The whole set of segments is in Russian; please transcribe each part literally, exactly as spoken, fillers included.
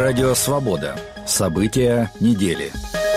Радио «Свобода». События недели.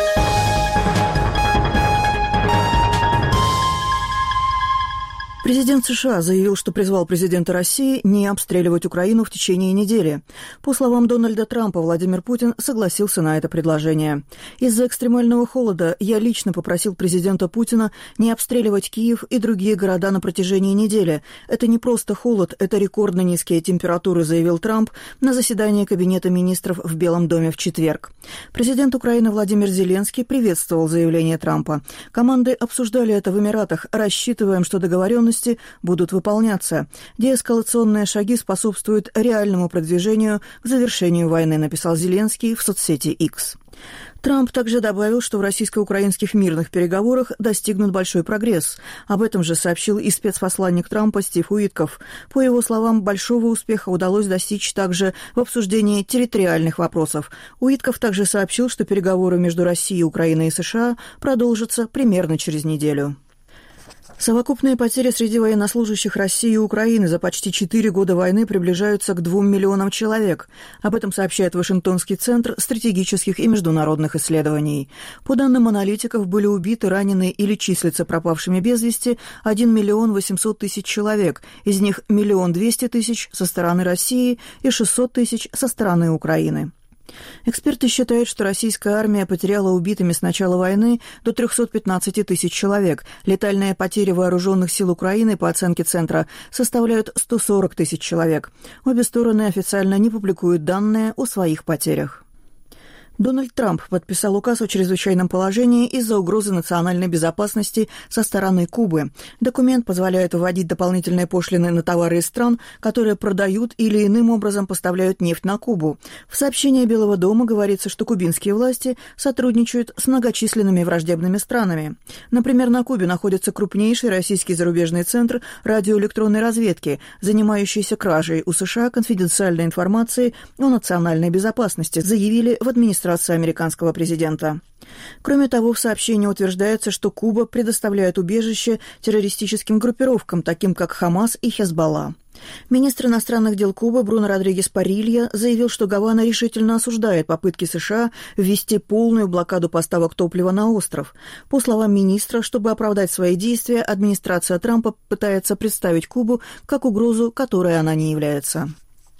Президент США заявил, что призвал президента России не обстреливать Украину в течение недели. По словам Дональда Трампа, Владимир Путин согласился на это предложение. Из-за экстремального холода я лично попросил президента Путина не обстреливать Киев и другие города на протяжении недели. Это не просто холод, это рекордно низкие температуры, заявил Трамп на заседании Кабинета министров в Белом доме в четверг. Президент Украины Владимир Зеленский приветствовал заявление Трампа. Команды обсуждали это в Эмиратах. Рассчитываем, что договоренности будут выполняться. Деэскалационные шаги способствуют реальному продвижению к завершению войны, написал Зеленский в соцсети X. Трамп также добавил, что в российско-украинских мирных переговорах достигнут большой прогресс. Об этом же сообщил и спецпосланник Трампа Стив Уитков. По его словам, большого успеха удалось достичь также в обсуждении территориальных вопросов. Уитков также сообщил, что переговоры между Россией, Украиной и США продолжатся примерно через неделю. Совокупные потери среди военнослужащих России и Украины за почти четыре года войны приближаются к двум миллионам человек. Об этом сообщает Вашингтонский центр стратегических и международных исследований. По данным аналитиков, были убиты, ранены или числятся пропавшими без вести один миллион восемьсот тысяч человек, из них миллион двести тысяч со стороны России и шестьсот тысяч со стороны Украины. Эксперты считают, что российская армия потеряла убитыми с начала войны до триста пятнадцать тысяч человек. Летальные потери вооруженных сил Украины, по оценке Центра, составляют сто сорок тысяч человек. Обе стороны официально не публикуют данные о своих потерях. Дональд Трамп подписал указ о чрезвычайном положении из-за угрозы национальной безопасности со стороны Кубы. Документ позволяет вводить дополнительные пошлины на товары из стран, которые продают или иным образом поставляют нефть на Кубу. В сообщении Белого дома говорится, что кубинские власти сотрудничают с многочисленными враждебными странами. Например, на Кубе находится крупнейший российский зарубежный центр радиоэлектронной разведки, занимающийся кражей у США конфиденциальной информации о национальной безопасности, заявили в администрации американского президента. Кроме того, в сообщении утверждается, что Куба предоставляет убежище террористическим группировкам, таким как Хамас и Хезболла. Министр иностранных дел Кубы Бруно Родригес Парилья заявил, что Гавана решительно осуждает попытки США ввести полную блокаду поставок топлива на остров. По словам министра, чтобы оправдать свои действия, администрация Трампа пытается представить Кубу как угрозу, которой она не является.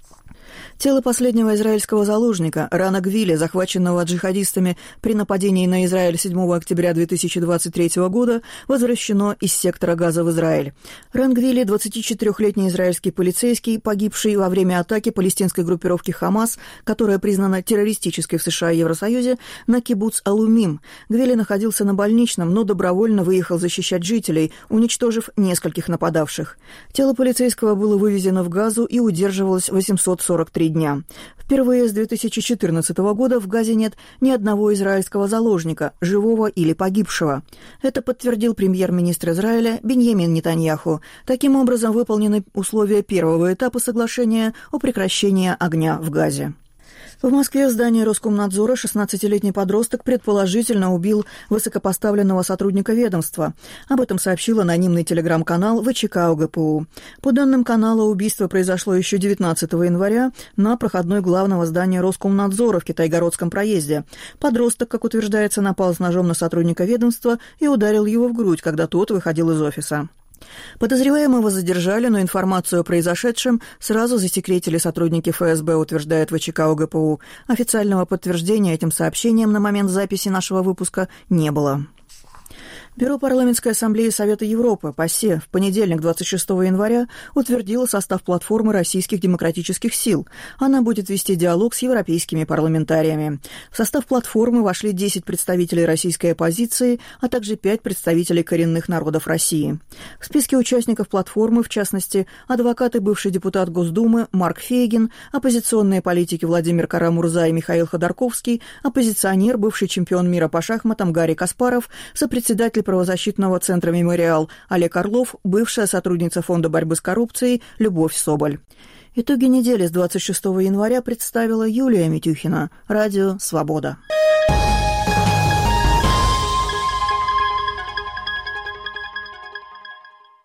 Тело последнего израильского заложника, Рана Гвили, захваченного джихадистами при нападении на Израиль седьмого октября две тысячи двадцать третьего года, возвращено из сектора Газа в Израиль. Ран Гвили – двадцатичетырёхлетний израильский полицейский, погибший во время атаки палестинской группировки «Хамас», которая признана террористической в США и Евросоюзе, на кибуц Алумим. Гвили находился на больничном, но добровольно выехал защищать жителей, уничтожив нескольких нападавших. Тело полицейского было вывезено в Газу и удерживалось восемьсот сорок три дня. Впервые с две тысячи четырнадцатого года в Газе нет ни одного израильского заложника, живого или погибшего. Это подтвердил премьер-министр Израиля Биньямин Нетаньяху. Таким образом, выполнены условия первого этапа соглашения о прекращении огня в Газе. В Москве в здании Роскомнадзора шестнадцатилетний подросток предположительно убил высокопоставленного сотрудника ведомства. Об этом сообщил анонимный телеграм-канал ВЧК ОГПУ. По данным канала, убийство произошло еще девятнадцатого января на проходной главного здания Роскомнадзора в Китайгородском проезде. Подросток, как утверждается, напал с ножом на сотрудника ведомства и ударил его в грудь, когда тот выходил из офиса. Подозреваемого задержали, но информацию о произошедшем сразу засекретили сотрудники эф эс бэ, утверждает ВЧК ОГПУ. Официального подтверждения этим сообщением на момент записи нашего выпуска не было. Бюро парламентской ассамблеи Совета Европы, ПАСЕ, в понедельник, двадцать шестого января, утвердило состав платформы российских демократических сил. Она будет вести диалог с европейскими парламентариями. В состав платформы вошли десять представителей российской оппозиции, а также пять представителей коренных народов России. В списке участников платформы, в частности, адвокат и бывший депутат Госдумы Марк Фейгин, оппозиционные политики Владимир Кара-Мурза и Михаил Ходорковский, оппозиционер, бывший чемпион мира по шахматам Гарри Каспаров, сопредседатель правозащитного центра «Мемориал» Олег Орлов, бывшая сотрудница Фонда борьбы с коррупцией Любовь Соболь. Итоги недели с двадцать шестого января представила Юлия Митюхина. Радио «Свобода».